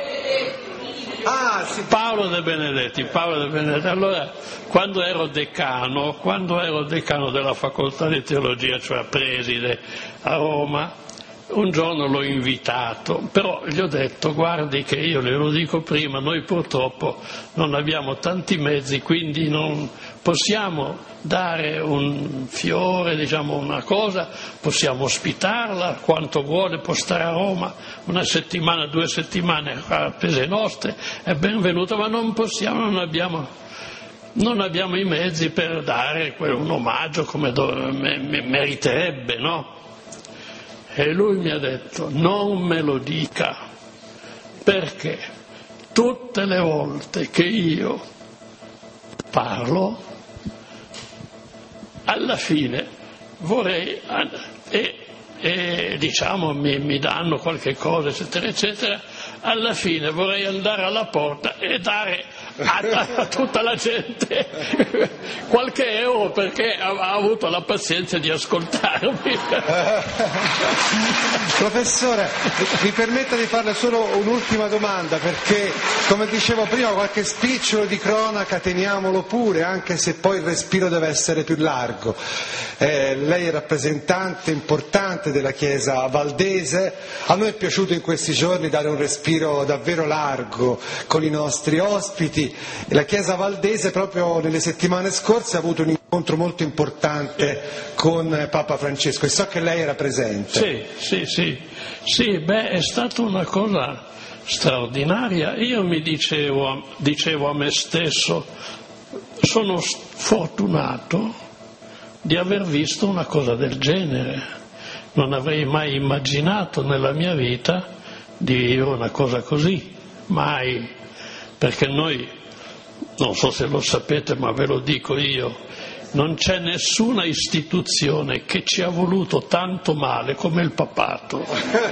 Paolo De Benedetti. Allora, quando ero decano della facoltà di teologia, cioè preside a Roma, un giorno l'ho invitato, però gli ho detto: guardi che io le lo dico prima, noi purtroppo non abbiamo tanti mezzi, quindi non possiamo dare un fiore, diciamo una cosa, possiamo ospitarla quanto vuole, può stare a Roma una settimana, 2 settimane a spese nostre, è benvenuto, ma non possiamo, non abbiamo i mezzi per dare un omaggio come meriterebbe, no? E lui mi ha detto: non me lo dica, perché tutte le volte che io parlo, alla fine vorrei, e diciamo mi danno qualche cosa, eccetera, eccetera, alla fine vorrei andare alla porta e dare a tutta la gente qualche euro, perché ha avuto la pazienza di ascoltarmi. Professore, mi permetta di farle solo un'ultima domanda, perché come dicevo prima, qualche spicciolo di cronaca teniamolo pure, anche se poi il respiro deve essere più largo. Lei è rappresentante importante della Chiesa valdese, a noi è piaciuto in questi giorni dare un respiro davvero largo con i nostri ospiti. La Chiesa valdese proprio nelle settimane scorse ha avuto un incontro molto importante con Papa Francesco, e so che lei era presente. Sì, è stata una cosa straordinaria. Io mi dicevo a me stesso: sono fortunato di aver visto una cosa del genere, non avrei mai immaginato nella mia vita di vivere una cosa così, mai, perché noi, non so se lo sapete ma ve lo dico io, non c'è nessuna istituzione che ci ha voluto tanto male come il papato.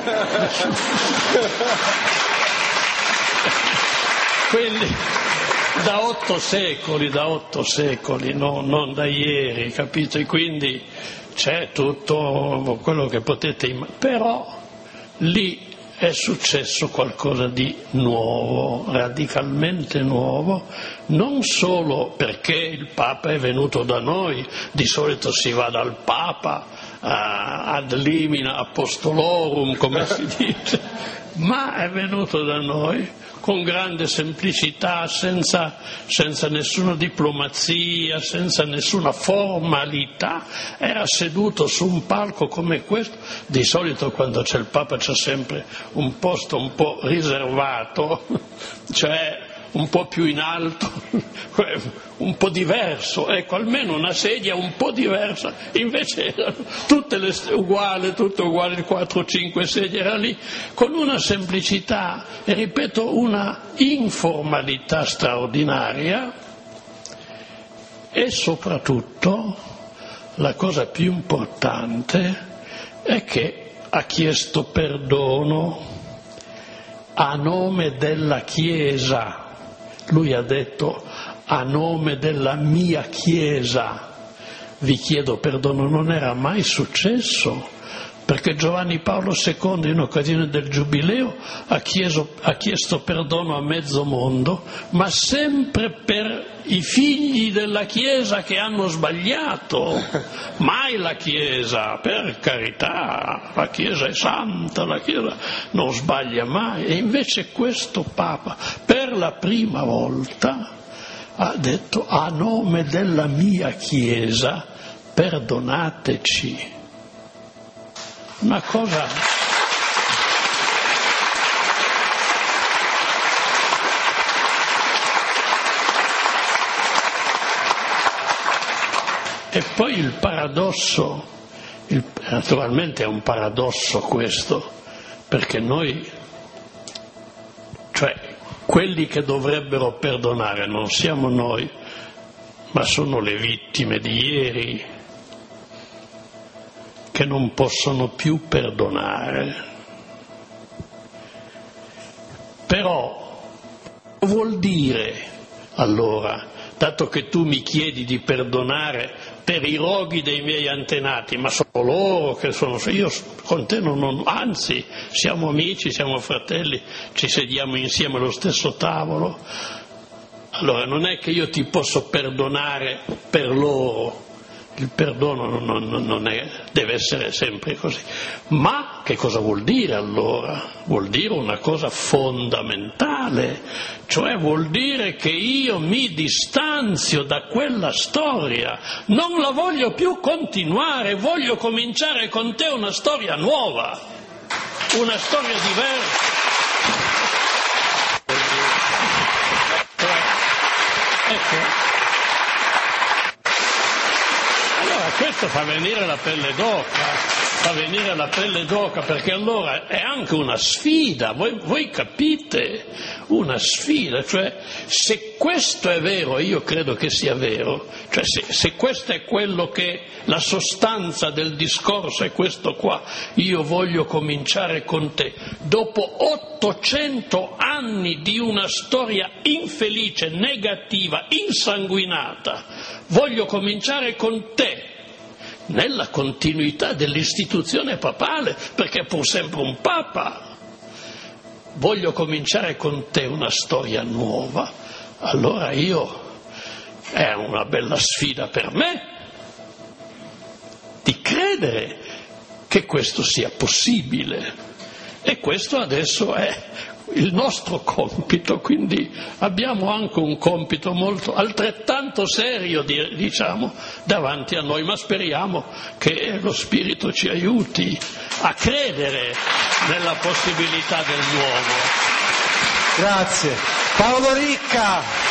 Quindi da 8 secoli, non da ieri, capito? E quindi c'è tutto quello che potete immaginare, però lì è successo qualcosa di nuovo, radicalmente nuovo, non solo perché il Papa è venuto da noi, di solito si va dal Papa ad limina apostolorum, come si dice, ma è venuto da noi con grande semplicità, senza nessuna diplomazia, senza nessuna formalità. Era seduto su un palco come questo. Di solito quando c'è il Papa c'è sempre un posto un po' riservato, cioè un po' più in alto, un po' diverso, ecco, almeno una sedia un po' diversa. Invece erano tutte uguali, 4-5 sedie, era lì con una semplicità e, ripeto, una informalità straordinaria. E soprattutto la cosa più importante è che ha chiesto perdono a nome della Chiesa. Lui ha detto: a nome della mia Chiesa vi chiedo perdono. Non era mai successo, perché Giovanni Paolo II in occasione del Giubileo ha chiesto perdono a mezzo mondo, ma sempre per i figli della Chiesa che hanno sbagliato. Mai la Chiesa, per carità, la Chiesa è santa, la Chiesa non sbaglia mai. E invece questo Papa per la prima volta ha detto: a nome della mia Chiesa perdonateci. Una cosa E poi il paradosso, naturalmente è un paradosso questo, perché noi, cioè quelli che dovrebbero perdonare non siamo noi, ma sono le vittime di ieri che non possono più perdonare. Però vuol dire, allora, dato che tu mi chiedi di perdonare per i roghi dei miei antenati, ma sono loro che sono, io con te non, anzi siamo amici, siamo fratelli, ci sediamo insieme allo stesso tavolo, allora non è che io ti posso perdonare per loro, il perdono non deve essere sempre così. Ma che cosa vuol dire allora? Vuol dire una cosa fondamentale, cioè vuol dire che io mi distanzio da quella storia, non la voglio più continuare, voglio cominciare con te una storia nuova, una storia diversa. Ecco. Questo fa venire la pelle d'oca, perché allora è anche una sfida, voi capite, una sfida, cioè se questo è vero, io credo che sia vero, cioè se questo è quello che la sostanza del discorso è questo qua, io voglio cominciare con te, dopo 800 anni di una storia infelice, negativa, insanguinata, voglio cominciare con te, nella continuità dell'istituzione papale, perché è pur sempre un papa, voglio cominciare con te una storia nuova, allora è una bella sfida per me di credere che questo sia possibile, e questo adesso è il nostro compito, quindi abbiamo anche un compito altrettanto serio, diciamo, davanti a noi, ma speriamo che lo Spirito ci aiuti a credere nella possibilità del nuovo. Grazie. Paolo Ricca.